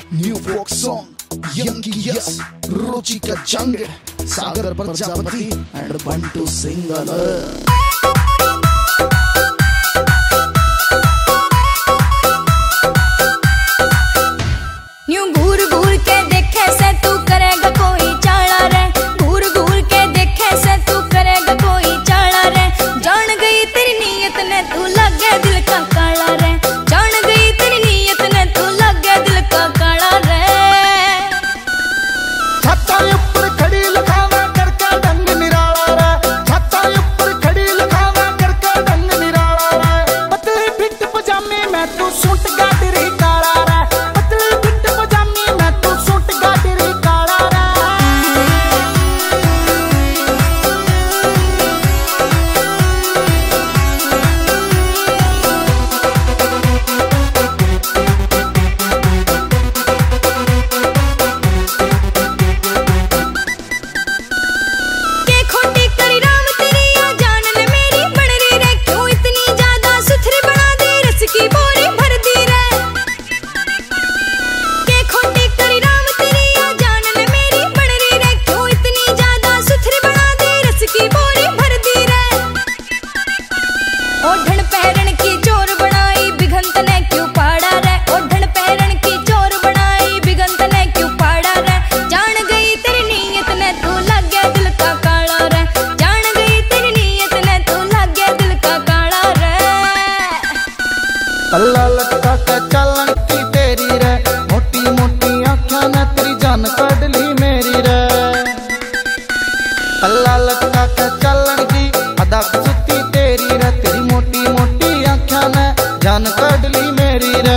New folk song यंकी यस रुचि का जंग सागर प्रजापति एंड बंटू सिंगल। अल्लाह लटका के चलन की तेरी रे, मोटी मोटी आँखों ने तेरी जान काट ली मेरी रे। अल्लाह लटका के चलन की अदा सुती तेरी रे, तेरी मोटी मोटी आँखों ने जान काट ली मेरी रे।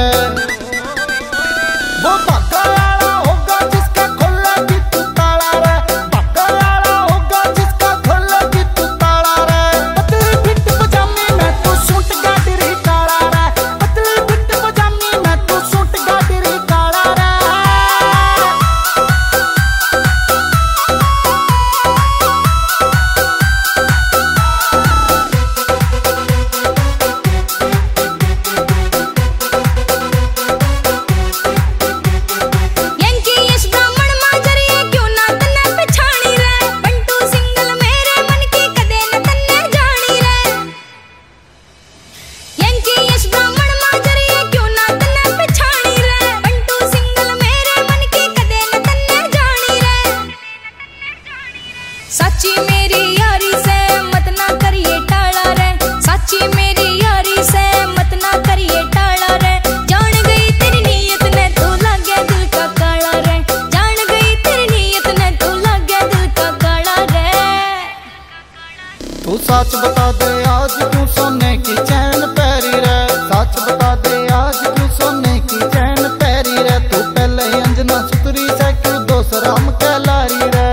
वो भागा वाला होगा जिसका खोला कि तू ताला रे, भागा वाला होगा जिसका खोला कि तू ताला रे। पतली फिट पजामी में तू सूट गाड़ी काला रे, पतली फिट पजामी में तू सूट गाड़ी काला रे। साची मेरी यारी से मत ना करिए टाला रे, साची मेरी यारी से मत ना करिए टाला रे। जान गई तेरी नीयत ने तू लग गया दिल का काला रे, जान गई तेरी नीयत ने तू लग गया दिल का काला रे। तू सच बता दे आज क्यों सोने की चैन पैरी रे, सच बता दे आज क्यों सोने की चैन पैरी रे। तू पहले ही अंजना सुतरी से क्यों दूसरा हम कहलारी रे।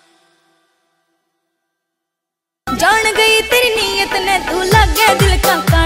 जान गई तेरी नीयत ने तू लग गया दिल का